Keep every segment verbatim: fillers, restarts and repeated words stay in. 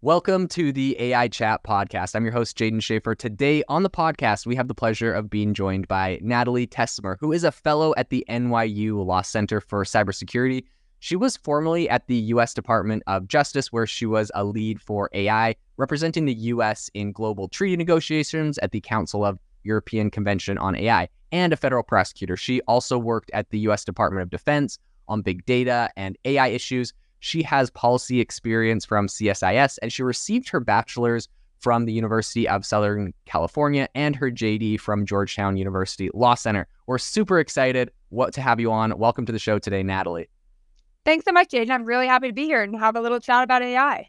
Welcome to the A I Chat podcast. I'm your host, Jaden Schaefer. Today on the podcast, we have the pleasure of being joined by Natalie Tesmer, who is a fellow at the N Y U Law Center for Cybersecurity. She was formerly at the U S Department of Justice, where she was a lead for A I, representing the U S in global treaty negotiations at the Council of European Convention on A I, and a federal prosecutor. She also worked at the U S Department of Defense on big data and A I issues. She has policy experience from C S I S, and she received her bachelor's from the University of Southern California and her J D from Georgetown University Law Center. We're super excited what to have you on. Welcome to the show today, Natalie. Thanks so much, Jaden. I'm really happy to be here and have a little chat about A I.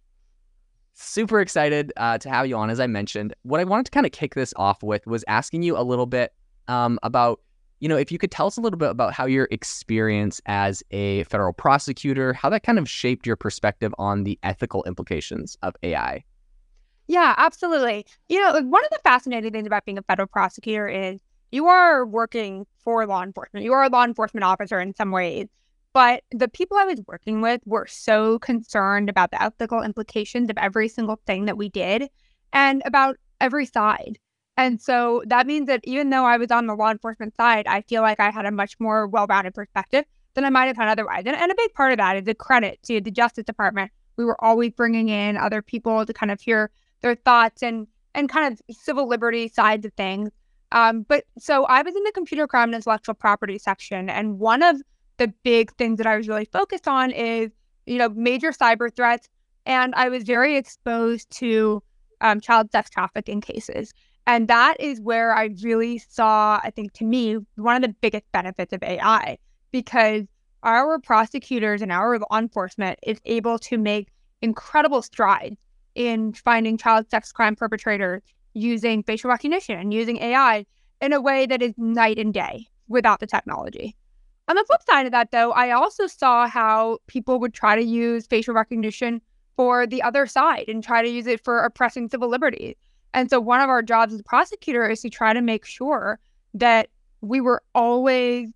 Super excited uh, to have you on, as I mentioned. What I wanted to kind of kick this off with was asking you a little bit um, about You know, if you could tell us a little bit about how your experience as a federal prosecutor, how that kind of shaped your perspective on the ethical implications of A I. Yeah, absolutely. You know, like, one of the fascinating things about being a federal prosecutor is you are working for law enforcement. You are a law enforcement officer in some ways. But the people I was working with were so concerned about the ethical implications of every single thing that we did and about every side. And so that means that even though I was on the law enforcement side, I feel like I had a much more well-rounded perspective than I might have had otherwise. And, and a big part of that is a credit to the Justice Department. We were always bringing in other people to kind of hear their thoughts and and kind of civil liberty sides of things. Um, but so I was in the computer crime and intellectual property section. And one of the big things that I was really focused on is, you know, major cyber threats. And I was very exposed to um, child sex trafficking cases. And that is where I really saw, I think, to me, one of the biggest benefits of A I, because our prosecutors and our law enforcement is able to make incredible strides in finding child sex crime perpetrators using facial recognition and using A I in a way that is night and day without the technology. On the flip side of that, though, I also saw how people would try to use facial recognition for the other side and try to use it for oppressing civil liberties. And so one of our jobs as a prosecutor is to try to make sure that we were always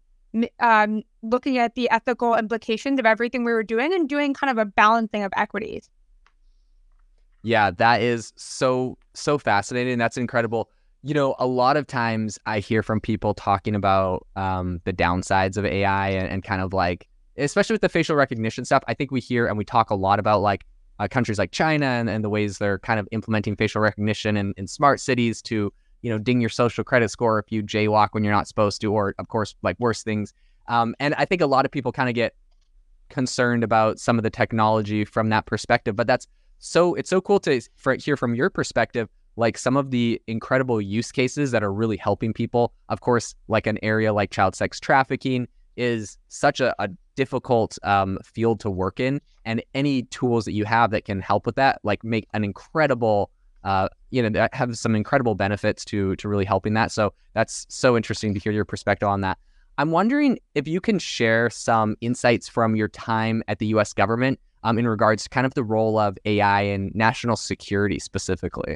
um, looking at the ethical implications of everything we were doing and doing kind of a balancing of equities. Yeah, that is so, so fascinating. That's incredible. You know, a lot of times I hear from people talking about um, the downsides of A I and, and kind of like, especially with the facial recognition stuff, I think we hear and we talk a lot about like Uh, countries like China and, and the ways they're kind of implementing facial recognition in, in smart cities to, you know, ding your social credit score if you jaywalk when you're not supposed to, or of course, like worse things. Um, and I think a lot of people kind of get concerned about some of the technology from that perspective, but that's so, it's so cool to for, hear from your perspective, like some of the incredible use cases that are really helping people. Of course, like an area like child sex trafficking is such a, a difficult um, field to work in, and any tools that you have that can help with that, like make an incredible, uh, you know, that have some incredible benefits to to really helping that. So that's so interesting to hear your perspective on that. I'm wondering if you can share some insights from your time at the U S government um, in regards to kind of the role of A I and national security specifically.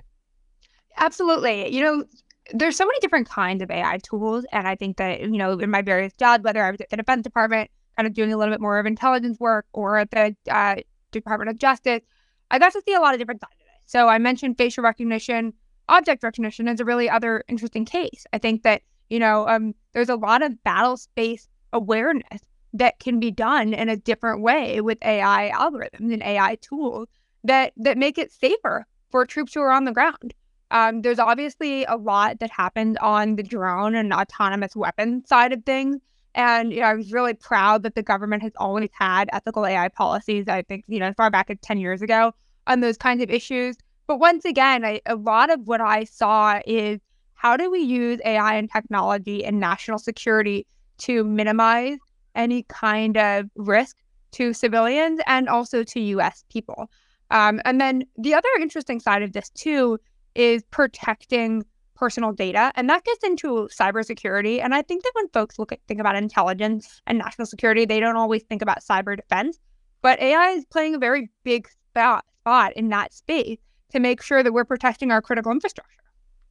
Absolutely. You know, there's so many different kinds of A I tools. And I think that, you know, in my various jobs, whether I was at the Defense Department, kind of doing a little bit more of intelligence work, or at the uh, Department of Justice, I got to see a lot of different sides of it. So I mentioned facial recognition. Object recognition is a really other interesting case. I think that, you know, um, there's a lot of battle space awareness that can be done in a different way with A I algorithms and A I tools that, that make it safer for troops who are on the ground. Um, there's obviously a lot that happens on the drone and autonomous weapon side of things. And, you know, I was really proud that the government has always had ethical A I policies, I think, you know, as far back as ten years ago on those kinds of issues. But once again, I, a lot of what I saw is how do we use A I and technology and national security to minimize any kind of risk to civilians and also to U S people. Um, and then the other interesting side of this, too, is protecting personal data. And that gets into cybersecurity. And I think that when folks look at think about intelligence and national security, they don't always think about cyber defense. But A I is playing a very big spot, spot in that space to make sure that we're protecting our critical infrastructure.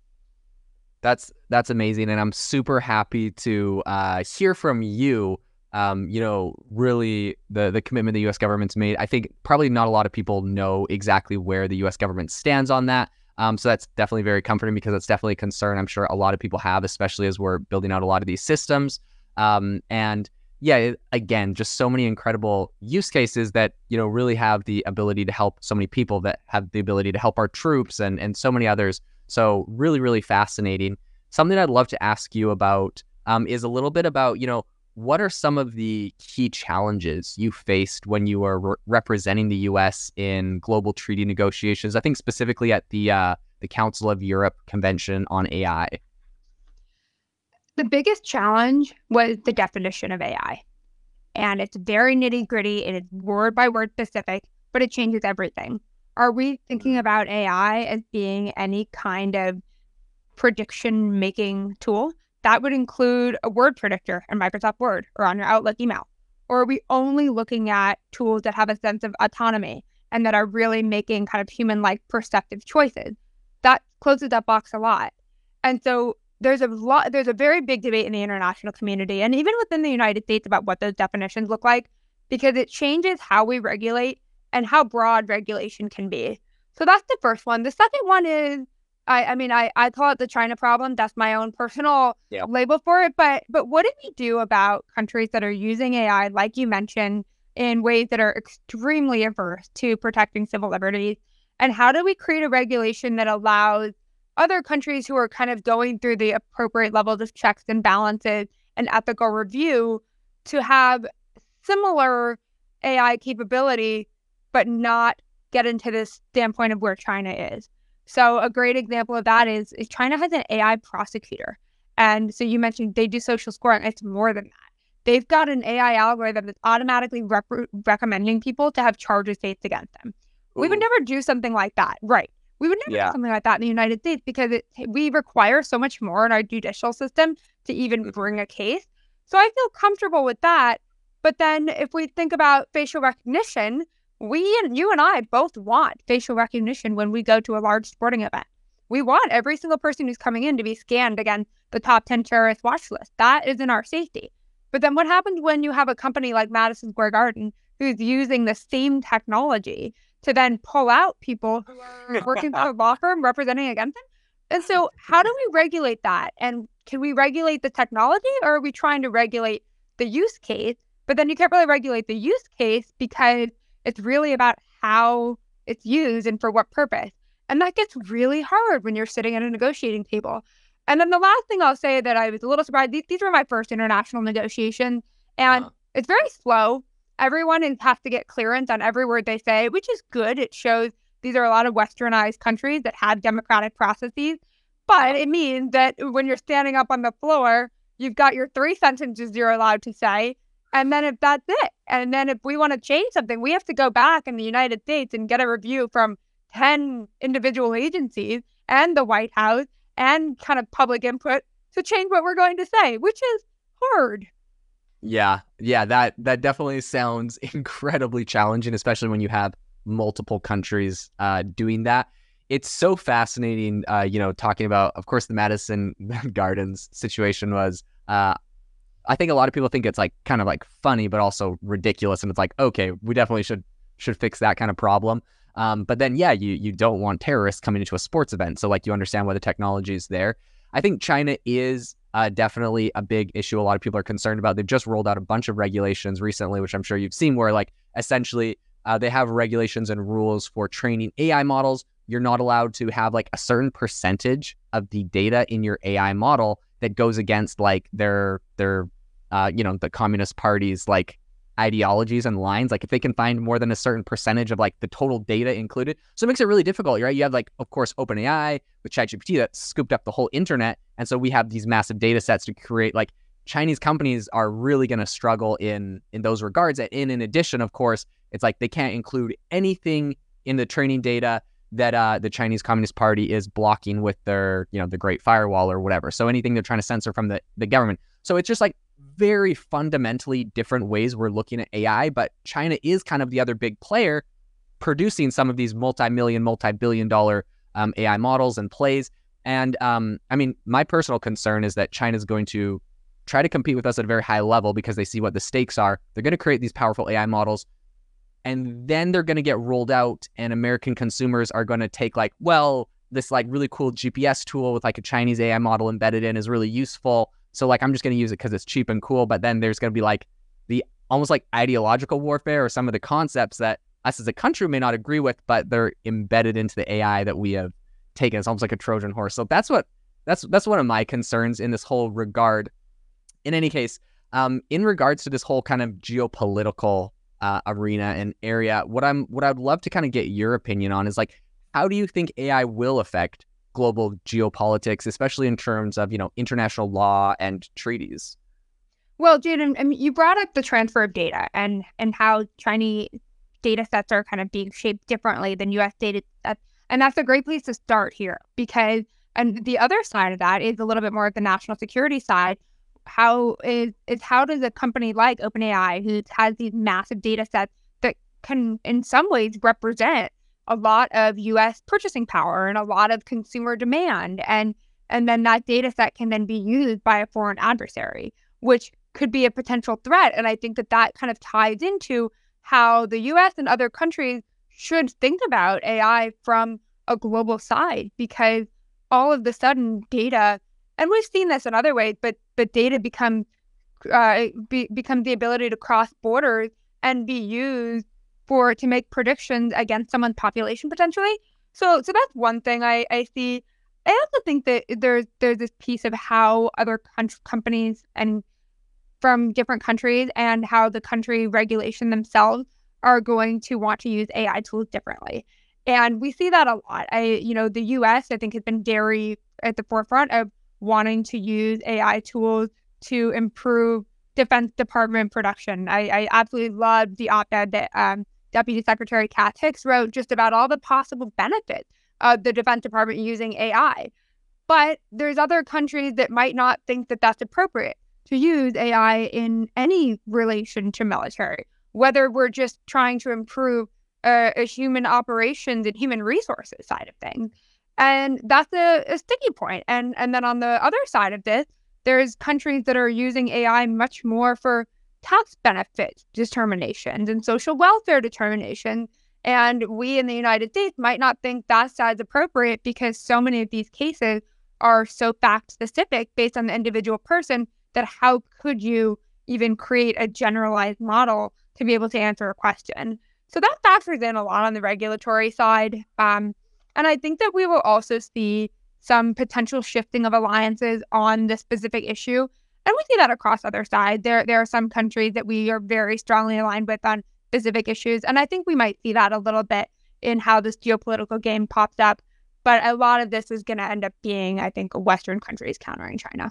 That's that's amazing. And I'm super happy to uh, hear from you um, you know, really the the commitment the U S government's made. I think probably not a lot of people know exactly where the U S government stands on that. Um, so that's definitely very comforting because it's definitely a concern I'm sure a lot of people have, especially as we're building out a lot of these systems. Um, and yeah, it, again, just so many incredible use cases that, you know, really have the ability to help so many people, that have the ability to help our troops and, and so many others. So really, really fascinating. Something I'd love to ask you about um, is a little bit about, you know, what are some of the key challenges you faced when you were re- representing the U S in global treaty negotiations? I think specifically at the uh, the Council of Europe Convention on A I. The biggest challenge was the definition of A I. And it's very nitty gritty. It is word by word specific, but it changes everything. Are we thinking about A I as being any kind of prediction making tool? That would include a word predictor in Microsoft Word or on your Outlook email. Or are we only looking at tools that have a sense of autonomy and that are really making kind of human-like perceptive choices? That closes that box a lot. And so there's a lot, there's a very big debate in the international community and even within the United States about what those definitions look like, because it changes how we regulate and how broad regulation can be. So that's the first one. The second one is, I, I mean, I, I call it the China problem. That's my own personal Yeah. label for it. But but what do we do about countries that are using A I, like you mentioned, in ways that are extremely averse to protecting civil liberties? And how do we create a regulation that allows other countries who are kind of going through the appropriate levels of checks and balances and ethical review to have similar A I capability, but not get into this standpoint of where China is? So a great example of that is, is China has an A I prosecutor. And so you mentioned they do social scoring. It's more than that. They've got an A I algorithm that's automatically rep- recommending people to have charges faced against them. Ooh. We would never do something like that. Right. We would never yeah. do something like that in the United States because it, we require so much more in our judicial system to even bring a case. So I feel comfortable with that. But then if we think about facial recognition, we and you and I both want facial recognition when we go to a large sporting event. We want every single person who's coming in to be scanned against the top ten terrorist watch list. That is in our safety. But then what happens when you have a company like Madison Square Garden who's using the same technology to then pull out people who are working for a law firm representing against them? And so how do we regulate that? And can we regulate the technology, or are we trying to regulate the use case? But then you can't really regulate the use case because it's really about how it's used and for what purpose. And that gets really hard when you're sitting at a negotiating table. And then the last thing I'll say that I was a little surprised, these, these were my first international negotiations, and uh-huh. it's very slow. Everyone is, has to get clearance on every word they say, which is good. It shows these are a lot of westernized countries that have democratic processes. But it means that when you're standing up on the floor, you've got your three sentences you're allowed to say. And then if that's it, and then if we want to change something, we have to go back in the United States and get a review from ten individual agencies and the White House and kind of public input to change what we're going to say, which is hard. Yeah, yeah, that that definitely sounds incredibly challenging, especially when you have multiple countries uh, doing that. It's so fascinating, uh, you know, talking about, of course, the Madison Gardens situation was, uh, I think a lot of people think it's like kind of like funny, but also ridiculous. And it's like, okay, we definitely should should fix that kind of problem. Um, but then, yeah, you you don't want terrorists coming into a sports event. So like you understand why the technology is there. I think China is uh, definitely a big issue. A lot of people are concerned about. They've just rolled out a bunch of regulations recently, which I'm sure you've seen, where like essentially uh, they have regulations and rules for training A I models. You're not allowed to have like a certain percentage of the data in your A I model that goes against like their their uh, you know, the Communist Party's like ideologies and lines. Like if they can find more than a certain percentage of like the total data included. So it makes it really difficult, right? You have like, of course, OpenAI with ChatGPT that scooped up the whole internet. And so we have these massive data sets to create, like Chinese companies are really going to struggle in, in those regards. And in, in addition, of course, it's like they can't include anything in the training data that uh, the Chinese Communist Party is blocking with their, you know, the Great Firewall or whatever. So anything they're trying to censor from the, the government. So it's just like very fundamentally different ways we're looking at A I, but China is kind of the other big player producing some of these multi-million, multi-billion dollar um, A I models and plays. And um, I mean, my personal concern is that China is going to try to compete with us at a very high level because they see what the stakes are. They're going to create these powerful A I models, and then they're going to get rolled out, and American consumers are going to take like, well, this like really cool G P S tool with like a Chinese A I model embedded in is really useful. So like, I'm just going to use it because it's cheap and cool. But then there's going to be like the almost like ideological warfare or some of the concepts that us as a country may not agree with, but they're embedded into the A I that we have taken. It's almost like a Trojan horse. So that's what that's that's one of my concerns in this whole regard. In any case, um, in regards to this whole kind of geopolitical uh, arena and area, what I'm what I'd love to kind of get your opinion on is like, how do you think A I will affect global geopolitics, especially in terms of, you know, international law and treaties? Well, Jaden, I mean, you brought up the transfer of data and and how Chinese data sets are kind of being shaped differently than U S data sets. And that's a great place to start here, because, and the other side of that is a little bit more of the national security side. How is, is how does a company like OpenAI, who has these massive data sets that can in some ways represent a lot of U S purchasing power and a lot of consumer demand, and and then that data set can then be used by a foreign adversary, which could be a potential threat. And I think that that kind of ties into how the U S and other countries should think about A I from a global side, because all of the sudden data, and we've seen this in other ways, but but data becomes uh, be, becomes the ability to cross borders and be used for to make predictions against someone's population potentially. So so that's one thing I, I see. I also think that there's there's this piece of how other com- companies and from different countries and how the country regulation themselves are going to want to use A I tools differently. And we see that a lot. I, you know, the U S, I think, has been very at the forefront of wanting to use A I tools to improve Defense Department production. I, I absolutely love the op-ed that um, Deputy Secretary Kath Hicks wrote just about all the possible benefits of the Defense Department using A I. But there's other countries that might not think that that's appropriate to use A I in any relation to military, whether we're just trying to improve uh, a human operations and human resources side of things. And that's a, a sticky point. And, and then on the other side of this, there's countries that are using A I much more for tax benefit determinations and social welfare determinations. And we in the United States might not think that's as appropriate because so many of these cases are so fact specific based on the individual person that how could you even create a generalized model to be able to answer a question? So that factors in a lot on the regulatory side. Um, and I think that we will also see some potential shifting of alliances on this specific issue. And we see that across other sides. There, there are some countries that we are very strongly aligned with on specific issues. And I think we might see that a little bit in how this geopolitical game pops up. But a lot of this is going to end up being, I think, Western countries countering China.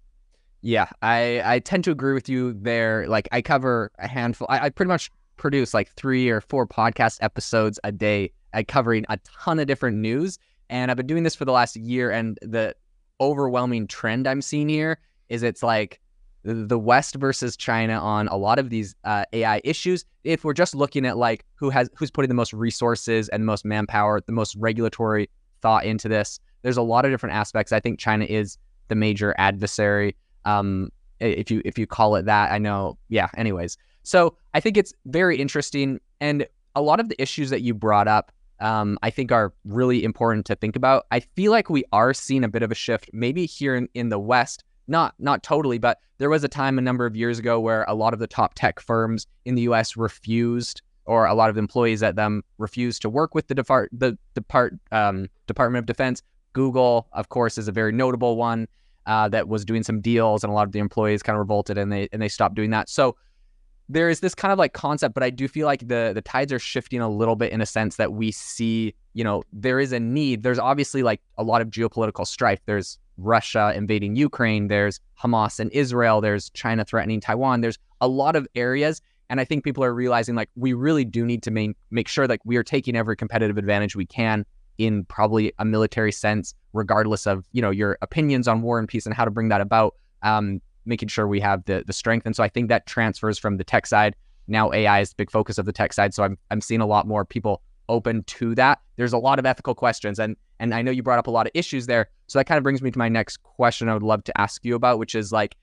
Yeah, I, I tend to agree with you there. Like, I cover a handful. I, I pretty much produce like three or four podcast episodes a day uh, covering a ton of different news. And I've been doing this for the last year. And the overwhelming trend I'm seeing here is it's like the West versus China on a lot of these uh, A I issues. If we're just looking at like who has who's putting the most resources and the most manpower, the most regulatory thought into this, there's a lot of different aspects. I think China is the major adversary. Um, if you if you call it that, I know. Yeah. Anyways, so I think it's very interesting, and a lot of the issues that you brought up, um, I think are really important to think about. I feel like we are seeing a bit of a shift, maybe here in, in the West, not not totally, but there was a time a number of years ago where a lot of the top tech firms in the U S refused, or a lot of employees at them refused to work with the depart the depart um, Department of Defense. Google, of course, is a very notable one. Uh, that was doing some deals, and a lot of the employees kind of revolted, and they and they stopped doing that. So there is this kind of like concept, but I do feel like the the tides are shifting a little bit in a sense that we see, you know, there is a need. There's obviously like a lot of geopolitical strife. There's Russia invading Ukraine. There's Hamas and Israel. There's China threatening Taiwan. There's a lot of areas, and I think people are realizing like we really do need to main, make sure like we are taking every competitive advantage we can in probably a military sense, regardless of, you know, your opinions on war and peace and how to bring that about, um, making sure we have the the strength. And so I think that transfers from the tech side. Now A I is the big focus of the tech side. So I'm I'm seeing a lot more people open to that. There's a lot of ethical questions. And and I know you brought up a lot of issues there. So that kind of brings me to my next question I would love to ask you about, which is like,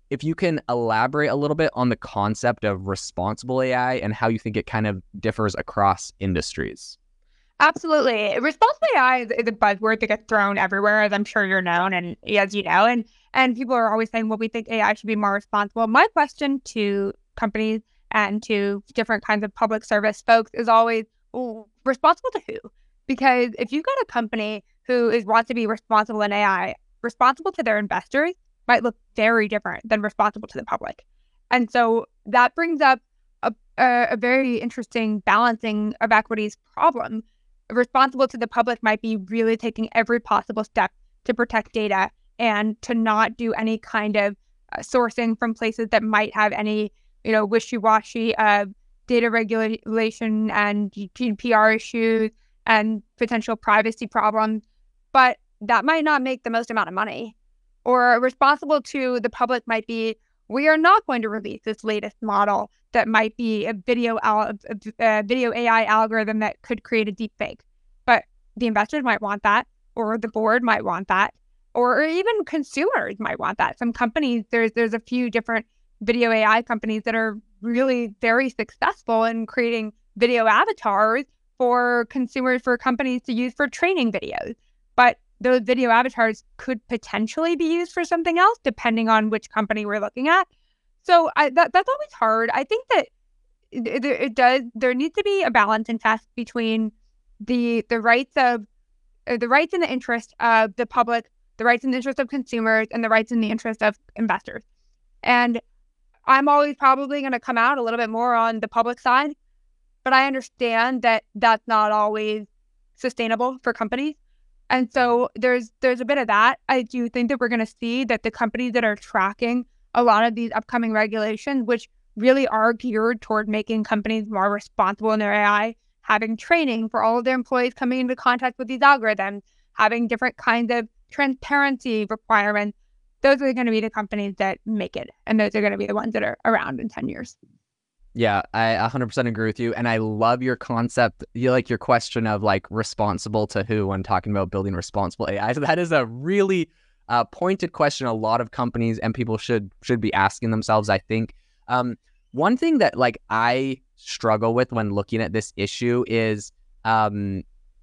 if you can elaborate a little bit on the concept of responsible A I and how you think it kind of differs across industries. Absolutely. Responsible A I is, is a buzzword that gets thrown everywhere, as I'm sure you're known and as you know, and and people are always saying, well, we think A I should be more responsible. My question to companies and to different kinds of public service folks is always, well, responsible to who? Because if you've got a company who is wants to be responsible in A I, responsible to their investors might look very different than responsible to the public. And so that brings up a, a, a very interesting balancing of equities problem. Responsible to the public might be really taking every possible step to protect data and to not do any kind of uh, sourcing from places that might have any, you know, wishy-washy uh, data regulation and G D P R issues and potential privacy problems. But that might not make the most amount of money. Or responsible to the public might be, we are not going to release this latest model that might be a video al- a video A I algorithm that could create a deep fake. But the investors might want that, or the board might want that, or even consumers might want that. Some companies, there's there's a few different video A I companies that are really very successful in creating video avatars for consumers, for companies to use for training videos. But those video avatars could potentially be used for something else, depending on which company we're looking at. So I, that that's always hard. I think that it, it does. There needs to be a balance and test between the the rights of uh, the rights and the interest of the public, the rights and the interest of consumers, and the rights and the interest of investors. And I'm always probably going to come out a little bit more on the public side, but I understand that that's not always sustainable for companies. And so there's there's a bit of that. I do think that we're going to see that the companies that are tracking a lot of these upcoming regulations, which really are geared toward making companies more responsible in their A I, having training for all of their employees coming into contact with these algorithms, having different kinds of transparency requirements, those are going to be the companies that make it. And those are going to be the ones that are around in ten years. Yeah, I one hundred percent agree with you. And I love your concept, you like your question of like responsible to who when talking about building responsible A I. So that is a really uh, pointed question a lot of companies and people should should be asking themselves, I think. Um, one thing that like I struggle with when looking at this issue is um,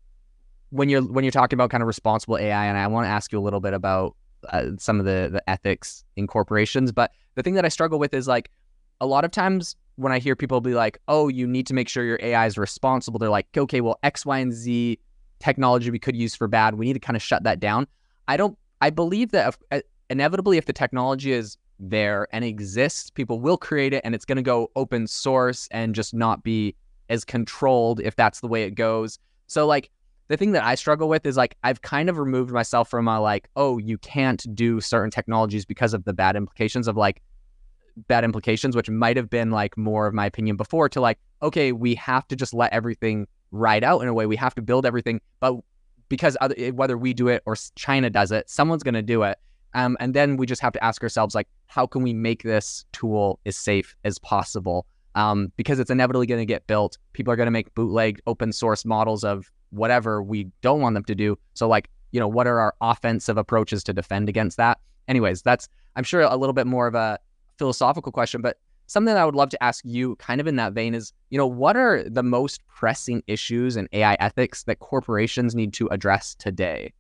when you're when you're talking about kind of responsible A I, and I want to ask you a little bit about uh, some of the, the ethics in corporations. But the thing that I struggle with is like a lot of times when I hear people be like, oh, you need to make sure your A I is responsible, they're like, okay, well, X, Y, and Z technology we could use for bad, we need to kind of shut that down. I don't, I believe that if, inevitably if the technology is there and exists, people will create it and it's going to go open source and just not be as controlled if that's the way it goes. So like the thing that I struggle with is like, I've kind of removed myself from a like, oh, you can't do certain technologies because of the bad implications of like, bad implications, which might have been like more of my opinion before, to like, okay, we have to just let everything ride out in a way. We have to build everything, but because other, whether we do it or China does it, someone's going to do it. Um, and then we just have to ask ourselves, like, how can we make this tool as safe as possible? Um, because it's inevitably going to get built. People are going to make bootlegged open source models of whatever we don't want them to do. So like, you know, what are our offensive approaches to defend against that? Anyways, that's, I'm sure, a little bit more of a philosophical question, but something that I would love to ask you kind of in that vein is, you know, what are the most pressing issues in A I ethics that corporations need to address today?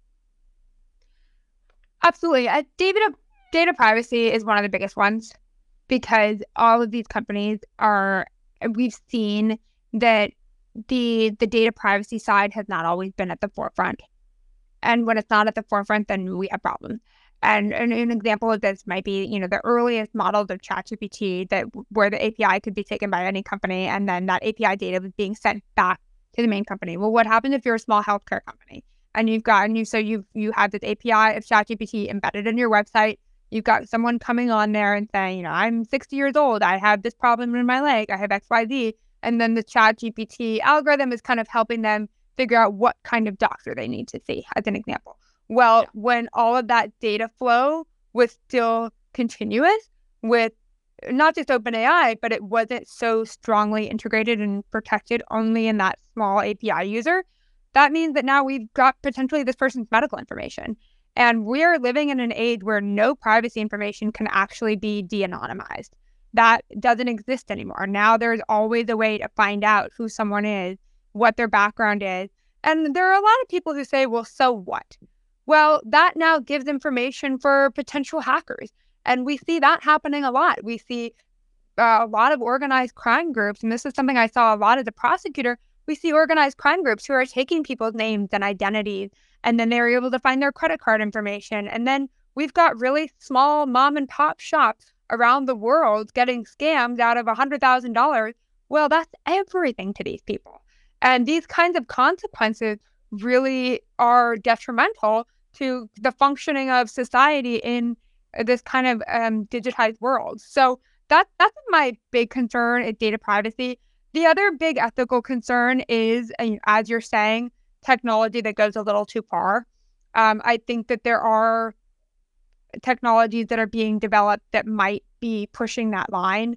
Absolutely. Uh, data, data privacy is one of the biggest ones because all of these companies are, we've seen that the the data privacy side has not always been at the forefront. And when it's not at the forefront, then we have problems. And, and an example of this might be, you know, the earliest models of ChatGPT that where the A P I could be taken by any company, and then that A P I data was being sent back to the main company. Well, what happens if you're a small healthcare company and you've got and you so you you have this A P I of ChatGPT embedded in your website? You've got someone coming on there and saying, you know, I'm sixty years old, I have this problem in my leg, I have X Y Z, and then the ChatGPT algorithm is kind of helping them figure out what kind of doctor they need to see, as an example. Well, yeah. When all of that data flow was still continuous with not just OpenAI, but it wasn't so strongly integrated and protected only in that small A P I user, that means that now we've got potentially this person's medical information. And we're living in an age where no privacy information can actually be de-anonymized. That doesn't exist anymore. Now there's always a way to find out who someone is, what their background is. And there are a lot of people who say, well, so what? Well, that now gives information for potential hackers. And we see that happening a lot. We see uh, a lot of organized crime groups, and this is something I saw a lot as a prosecutor. We see organized crime groups who are taking people's names and identities, and then they're able to find their credit card information. And then we've got really small mom and pop shops around the world getting scammed out of one hundred thousand dollars. Well, that's everything to these people. And these kinds of consequences really are detrimental to the functioning of society in this kind of um, digitized world. So that, that's my big concern is data privacy. The other big ethical concern is, as you're saying, technology that goes a little too far. Um, I think that there are technologies that are being developed that might be pushing that line.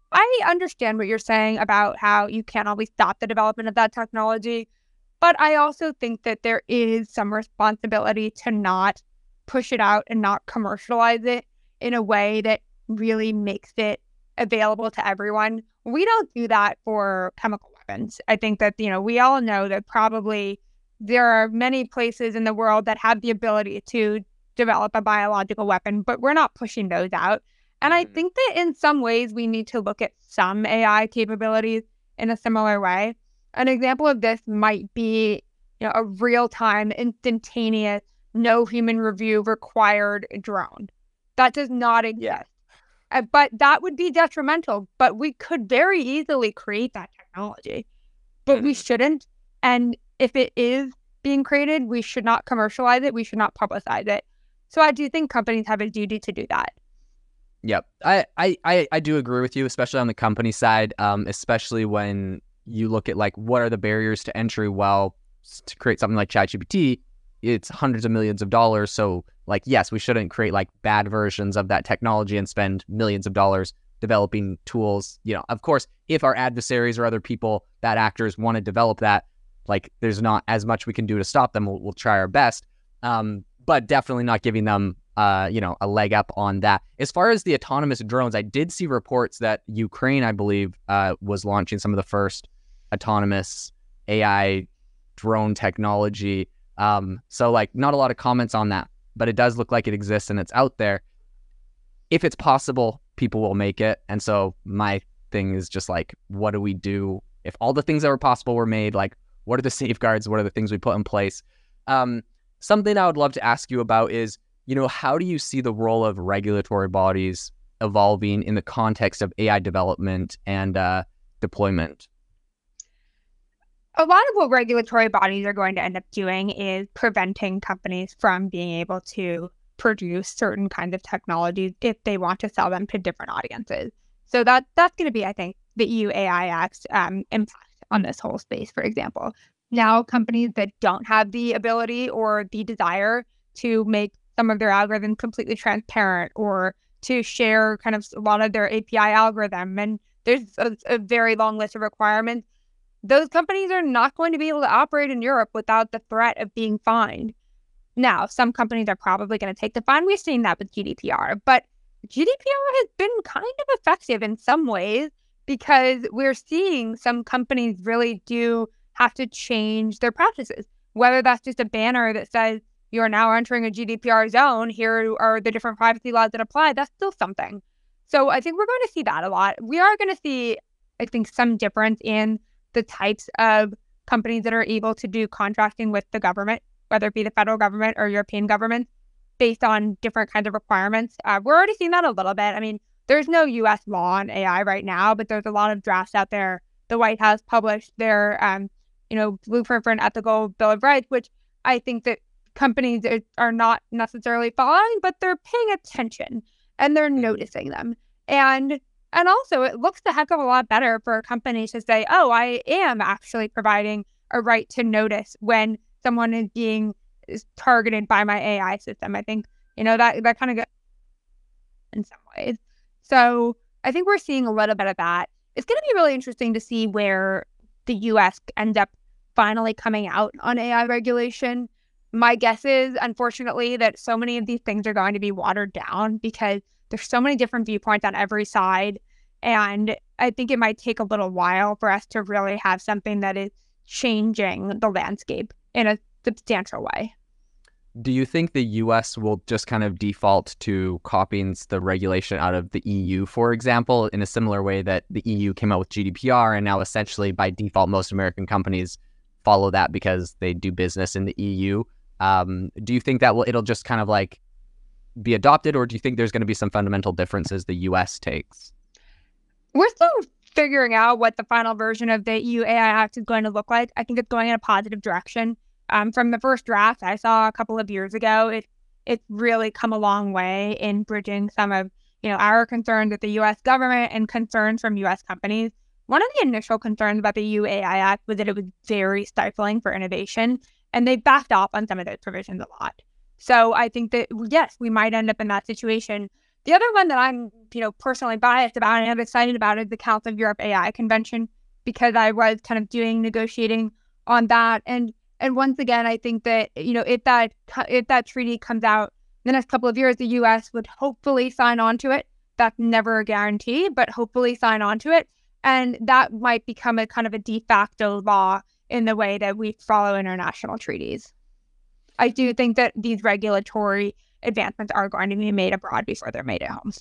I understand what you're saying about how you can't always stop the development of that technology, but I also think that there is some responsibility to not push it out and not commercialize it in a way that really makes it available to everyone. We don't do that for chemical weapons. I think that, you know, we all know that probably there are many places in the world that have the ability to develop a biological weapon, but we're not pushing those out. And I think that in some ways we need to look at some A I capabilities in a similar way. An example of this might be, you know, a real-time, instantaneous, no human review required drone. That does not exist. Yeah. Uh, but that would be detrimental. But we could very easily create that technology. But we shouldn't. And if it is being created, we should not commercialize it. We should not publicize it. So I do think companies have a duty to do that. Yep. I, I, I, I do agree with you, especially on the company side, um, especially when you look at like what are the barriers to entry. Well, to create something like ChatGPT, it's hundreds of millions of dollars. So like, yes, we shouldn't create like bad versions of that technology and spend millions of dollars developing tools. You know, of course, if our adversaries or other people, bad actors want to develop that, like there's not as much we can do to stop them. We'll, we'll try our best. Um, but definitely not giving them Uh, you know, a leg up on that. As far as the autonomous drones, I did see reports that Ukraine, I believe, uh, was launching some of the first autonomous A I drone technology. Um, so, like, not a lot of comments on that, but it does look like it exists and it's out there. If it's possible, people will make it. And so my thing is just like, what do we do if all the things that were possible were made? Like, what are the safeguards? What are the things we put in place? Um, something I would love to ask you about is, you know, how do you see the role of regulatory bodies evolving in the context of A I development and uh, deployment? A lot of what regulatory bodies are going to end up doing is preventing companies from being able to produce certain kinds of technologies if they want to sell them to different audiences. So that that's going to be, I think, the E U A I Act's um, impact on this whole space, for example. Now, companies that don't have the ability or the desire to make some of their algorithms completely transparent or to share kind of a lot of their A P I algorithm, and there's a, a very long list of requirements, those companies are not going to be able to operate in Europe without the threat of being fined. Now, some companies are probably going to take the fine. We've seen that with G D P R, but G D P R has been kind of effective in some ways because we're seeing some companies really do have to change their practices, whether that's just a banner that says, you are now entering a G D P R zone. Here are the different privacy laws that apply. That's still something. So I think we're going to see that a lot. We are going to see, I think, some difference in the types of companies that are able to do contracting with the government, whether it be the federal government or European government, based on different kinds of requirements. Uh, we're already seeing that a little bit. I mean, there's no U S law on A I right now, but there's a lot of drafts out there. The White House published their, um, you know, blueprint for an ethical Bill of Rights, which I think that companies are not necessarily following, but they're paying attention and they're noticing them. And and also it looks a heck of a lot better for a company to say, oh, I am actually providing a right to notice when someone is being is targeted by my A I system. I think, you know, that, that kind of goes in some ways. So I think we're seeing a little bit of that. It's going to be really interesting to see where the U S ends up finally coming out on A I regulation. My guess is, unfortunately, that so many of these things are going to be watered down because there's so many different viewpoints on every side. And I think it might take a little while for us to really have something that is changing the landscape in a substantial way. Do you think the U S will just kind of default to copying the regulation out of the E U, for example, in a similar way that the E U came out with G D P R, and now essentially by default most American companies follow that because they do business in the E U? Um, do you think that will it'll just kind of like be adopted, or do you think there's going to be some fundamental differences the U S takes? We're still figuring out what the final version of the E U A I Act is going to look like. I think it's going in a positive direction. Um, from the first draft I saw a couple of years ago, it it's really come a long way in bridging some of you know our concerns with the U S government and concerns from U S companies. One of the initial concerns about the E U A I Act was that it was very stifling for innovation, and they backed off on some of those provisions a lot. So I think that, yes, we might end up in that situation. The other one that I'm, you know, personally biased about and I'm excited about is the Council of Europe A I Convention, because I was kind of doing negotiating on that. And and once again, I think that, you know, if that if that treaty comes out in the next couple of years, the U S would hopefully sign on to it. That's never a guarantee, but hopefully sign on to it. And that might become a kind of a de facto law in the way that we follow international treaties. I do think that these regulatory advancements are going to be made abroad before they're made at home.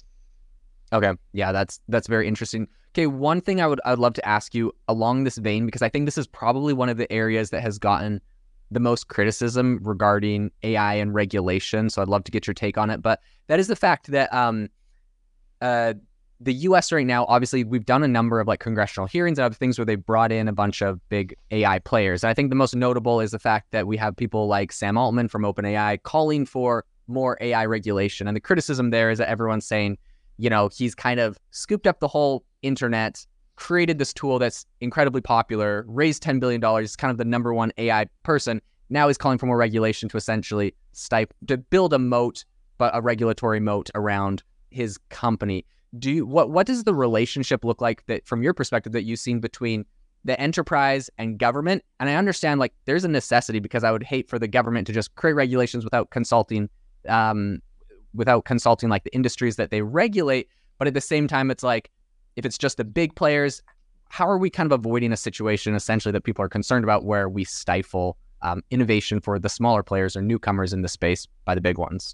Okay, yeah, that's that's very interesting. Okay, one thing I would I'd love to ask you along this vein, because I think this is probably one of the areas that has gotten the most criticism regarding A I and regulation. So I'd love to get your take on it. But that is the fact that um, uh, the U S right now, obviously, we've done a number of like congressional hearings and other things where they brought in a bunch of big A I players. And I think the most notable is the fact that we have people like Sam Altman from OpenAI calling for more A I regulation. And the criticism there is that everyone's saying, you know, he's kind of scooped up the whole internet, created this tool that's incredibly popular, raised ten billion dollars, kind of the number one A I person. Now he's calling for more regulation to essentially stifle, to build a moat, but a regulatory moat around his company. Do you, what, what does the relationship look like that from your perspective that you've seen between the enterprise and government? And I understand like there's a necessity, because I would hate for the government to just create regulations without consulting um, without consulting like the industries that they regulate. But at the same time, it's like, if it's just the big players, how are we kind of avoiding a situation essentially that people are concerned about where we stifle um, innovation for the smaller players or newcomers in the space by the big ones?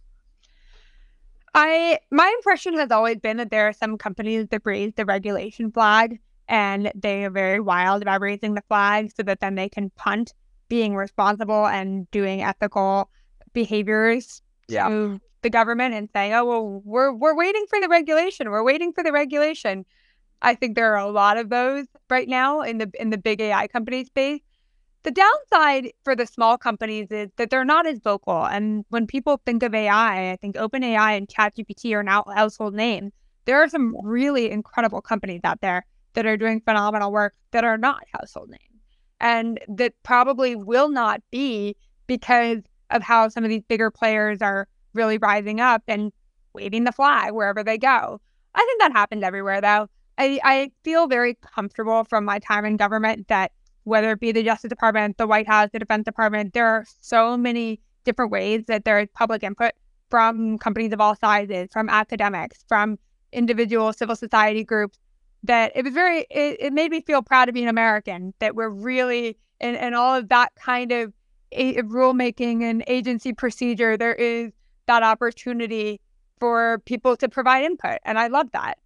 I my impression has always been that there are some companies that raise the regulation flag, and they are very wild about raising the flag so that then they can punt being responsible and doing ethical behaviors Yeah. to the government and saying, "Oh, well, we're we're waiting for the regulation. We're waiting for the regulation." I think there are a lot of those right now in the in the big A I company space. The downside for the small companies is that they're not as vocal. And when people think of A I, I think OpenAI and ChatGPT are now household names. There are some really incredible companies out there that are doing phenomenal work that are not household names, and that probably will not be because of how some of these bigger players are really rising up and waving the flag wherever they go. I think that happens everywhere, though. I, I feel very comfortable from my time in government that whether it be the Justice Department, the White House, the Defense Department, there are so many different ways that there is public input from companies of all sizes, from academics, from individual civil society groups, that it was very, it, it made me feel proud to be an American, that we're really, in, in all of that kind of a, rulemaking and agency procedure, there is that opportunity for people to provide input. And I love that.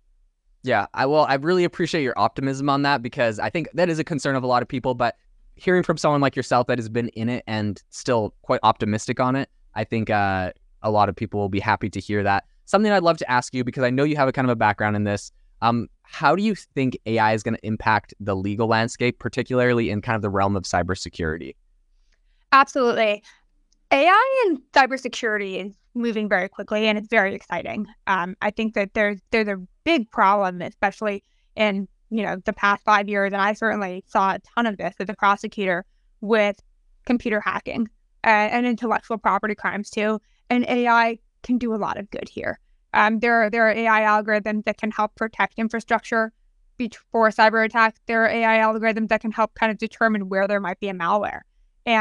Yeah, I will. I really appreciate your optimism on that, because I think that is a concern of a lot of people. But hearing from someone like yourself that has been in it and still quite optimistic on it, I think uh, a lot of people will be happy to hear that. Something I'd love to ask you, because I know you have a kind of a background in this. Um, how do you think A I is going to impact the legal landscape, particularly in kind of the realm of cybersecurity? Absolutely. A I and cybersecurity is moving very quickly, and it's very exciting. Um, I think that there's there's a big problem, especially in you know the past five years, and I certainly saw a ton of this as a prosecutor with computer hacking uh, and intellectual property crimes too. And A I can do a lot of good here. Um, there are there are A I algorithms that can help protect infrastructure before cyber attacks. There are A I algorithms that can help kind of determine where there might be a malware. And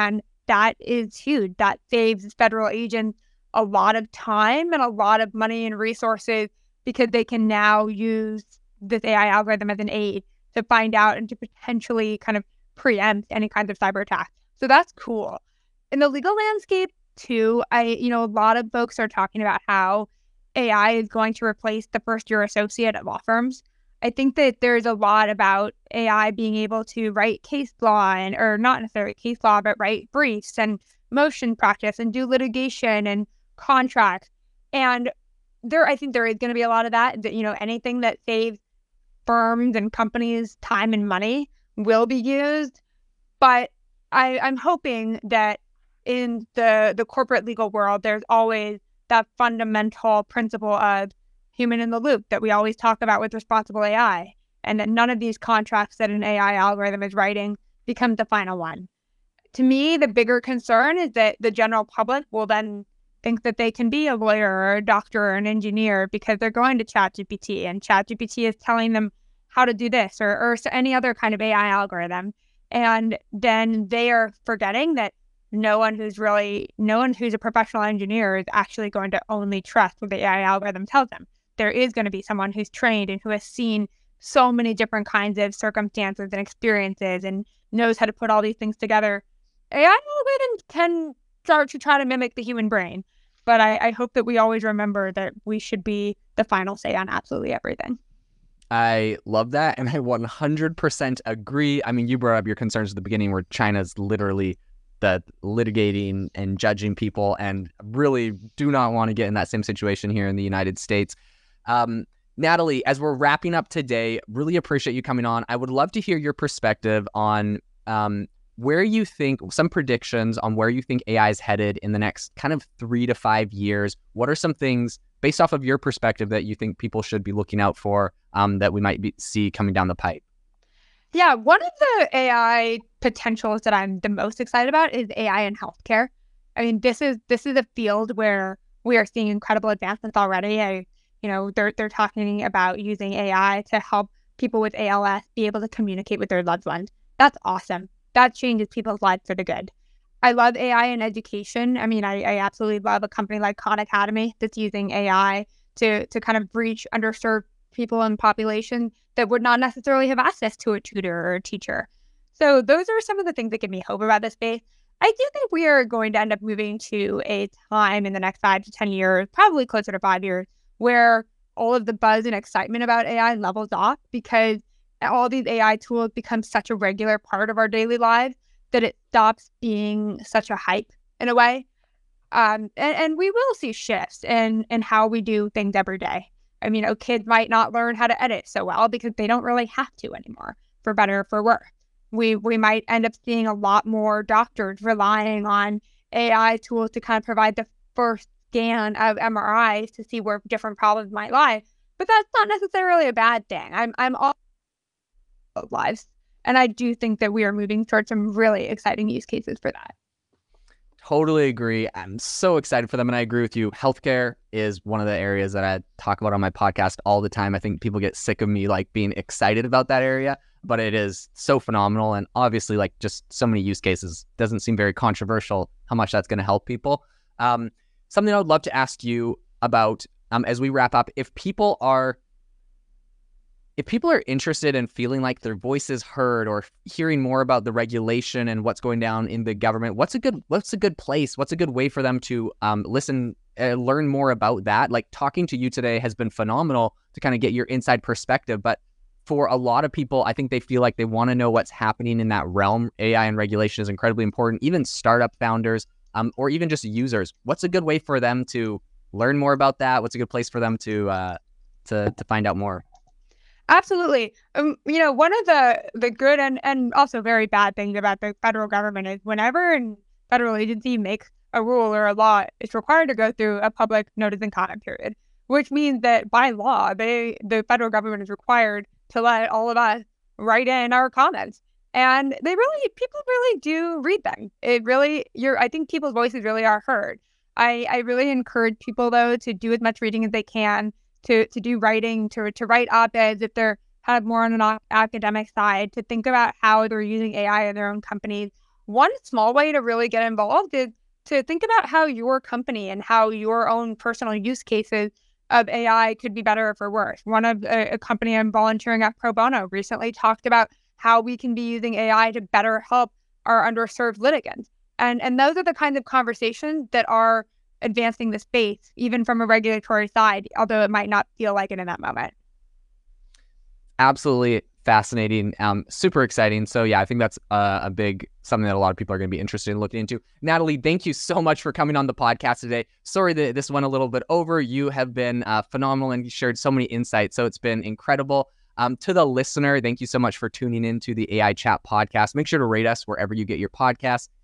that is huge. That saves federal agents a lot of time and a lot of money and resources because they can now use this A I algorithm as an aid to find out and to potentially kind of preempt any kinds of cyber attacks. So that's cool. In the legal landscape too, I, you know, a lot of folks are talking about how A I is going to replace the first year associate at law firms. I think that there's a lot about A I being able to write case law and, or not necessarily case law, but write briefs and motion practice and do litigation and contracts. And there, I think there is going to be a lot of that, that, you know, anything that saves firms and companies time and money will be used. But I, I'm hoping that in the, the corporate legal world, there's always that fundamental principle of human in the loop that we always talk about with responsible A I, and that none of these contracts that an A I algorithm is writing become the final one. To me, the bigger concern is that the general public will then think that they can be a lawyer or a doctor or an engineer because they're going to ChatGPT, and ChatGPT is telling them how to do this or, or any other kind of A I algorithm. And then they are forgetting that no one who's really, no one who's a professional engineer is actually going to only trust what the A I algorithm tells them. There is going to be someone who's trained and who has seen so many different kinds of circumstances and experiences and knows how to put all these things together. A I algorithms can start to try to mimic the human brain, but I, I hope that we always remember that we should be the final say on absolutely everything. I love that, and I one hundred percent agree. I mean, you brought up your concerns at the beginning where China's literally the litigating and judging people, and really do not want to get in that same situation here in the United States. Um, Natalie, as we're wrapping up today, really appreciate you coming on. I would love to hear your perspective on um, where you think, some predictions on where you think A I is headed in the next kind of three to five years. What are some things based off of your perspective that you think people should be looking out for um, that we might be, see coming down the pipe? Yeah, one of the A I potentials that I'm the most excited about is A I in healthcare. I mean, this is this is a field where we are seeing incredible advancements already. I, you know, they're they're talking about using A I to help people with A L S be able to communicate with their loved ones. That's awesome. That changes people's lives for the good. I love A I in education. I mean, I, I absolutely love a company like Khan Academy that's using A I to to kind of reach underserved people in population that would not necessarily have access to a tutor or a teacher. So those are some of the things that give me hope about this space. I do think we are going to end up moving to a time in the next five to ten years, probably closer to five years, where all of the buzz and excitement about A I levels off because all these A I tools become such a regular part of our daily lives that it stops being such a hype in a way. Um, and, and we will see shifts in, in how we do things every day. I mean, you know, kids might not learn how to edit so well because they don't really have to anymore, for better or for worse. We we might end up seeing a lot more doctors relying on A I tools to kind of provide the first scan of M R Is to see where different problems might lie. But that's not necessarily a bad thing. I'm I'm all lives. And I do think that we are moving towards some really exciting use cases for that. Totally agree. I'm so excited for them. And I agree with you. Healthcare is one of the areas that I talk about on my podcast all the time. I think people get sick of me like being excited about that area, but it is so phenomenal. And obviously like just so many use cases. Doesn't seem very controversial how much that's going to help people. Um, something I would love to ask you about um, as we wrap up, if people are If people are interested in feeling like their voice is heard or hearing more about the regulation and what's going down in the government, what's a good what's a good place? What's a good way for them to um, listen, uh, learn more about that? Like talking to you today has been phenomenal to kind of get your inside perspective. But for a lot of people, I think they feel like they want to know what's happening in that realm. A I and regulation is incredibly important. Even startup founders um, or even just users, what's a good way for them to learn more about that? What's a good place for them to uh, to to find out more? Absolutely. Um, you know, one of the, the good and, and also very bad things about the federal government is whenever a federal agency makes a rule or a law, it's required to go through a public notice and comment period, which means that by law, they the federal government is required to let all of us write in our comments. And they really, people really do read them. It really, you're, I think people's voices really are heard. I, I really encourage people, though, to do as much reading as they can. To, to do writing, to to write op-eds if they're kind of more on an academic side, to think about how they're using A I in their own companies. one small way to really get involved is to think about how your company and how your own personal use cases of A I could be better for worse. One of a, a company I'm volunteering at pro bono recently talked about how we can be using A I to better help our underserved litigants. And, and those are the kinds of conversations that are advancing the space, even from a regulatory side, although it might not feel like it in that moment. Absolutely fascinating, um, super exciting. So yeah, I think that's uh, a big, something that a lot of people are going to be interested in looking into. Natalie, thank you so much for coming on the podcast today. Sorry that this went a little bit over. You have been uh, phenomenal and you shared so many insights. So it's been incredible. Um, to the listener, thank you so much for tuning in to the A I Chat podcast. Make sure to rate us wherever you get your podcasts.